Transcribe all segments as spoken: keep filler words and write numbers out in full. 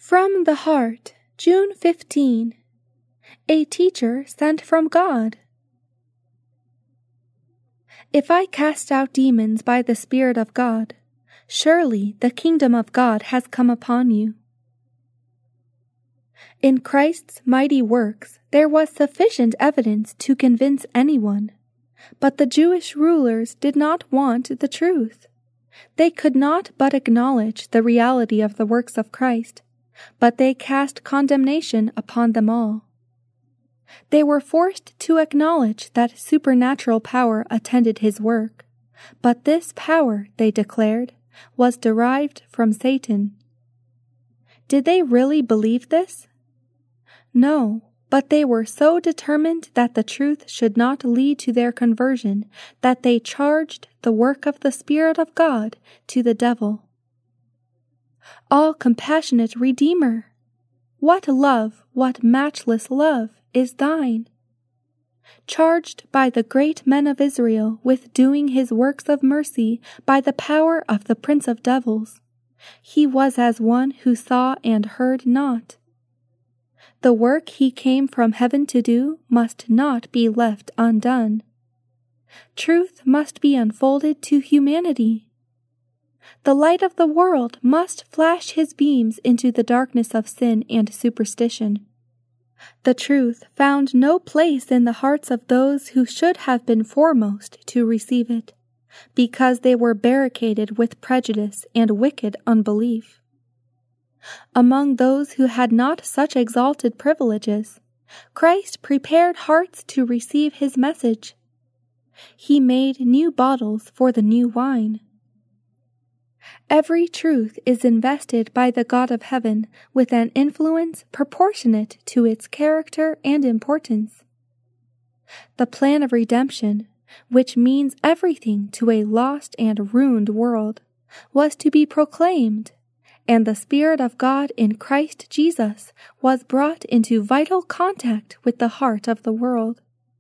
From the Heart, June fifteenth. A teacher sent from God. If I cast out demons by the Spirit of God, surely the kingdom of God has come upon you. In Christ's mighty works there was sufficient evidence to convince anyone, but the Jewish rulers did not want the truth. They could not but acknowledge the reality of the works of Christ, but they cast condemnation upon them all. They were forced to acknowledge that supernatural power attended his work, but this power, they declared, was derived from Satan. Did they really believe this? No, but they were so determined that the truth should not lead to their conversion that they charged the work of the Spirit of God to the devil. All-compassionate Redeemer, what love, what matchless love is thine! Charged by the great men of Israel with doing his works of mercy by the power of the prince of devils, he was as one who saw and heard not. The work he came from heaven to do must not be left undone. Truth must be unfolded to humanity. The light of the world must flash his beams into the darkness of sin and superstition. The truth found no place in the hearts of those who should have been foremost to receive it, because they were barricaded with prejudice and wicked unbelief. Among those who had not such exalted privileges, Christ prepared hearts to receive his message. He made new bottles for the new wine. Every truth is invested by the God of heaven with an influence proportionate to its character and importance. The plan of redemption, which means everything to a lost and ruined world, was to be proclaimed, and the Spirit of God in Christ Jesus was brought into vital contact with the heart of the world.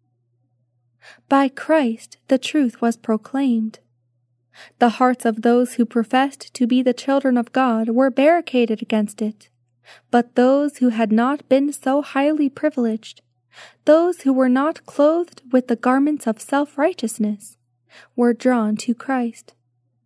By Christ the truth was proclaimed. The hearts of those who professed to be the children of God were barricaded against it, but those who had not been so highly privileged, those who were not clothed with the garments of self-righteousness, were drawn to Christ.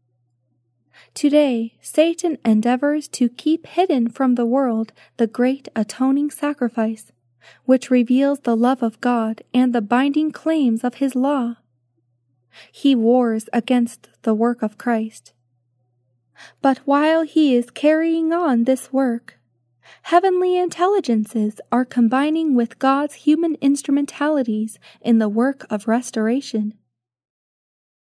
Today, Satan endeavors to keep hidden from the world the great atoning sacrifice, which reveals the love of God and the binding claims of his law. He wars against the work of Christ. But while he is carrying on this work, heavenly intelligences are combining with God's human instrumentalities in the work of restoration.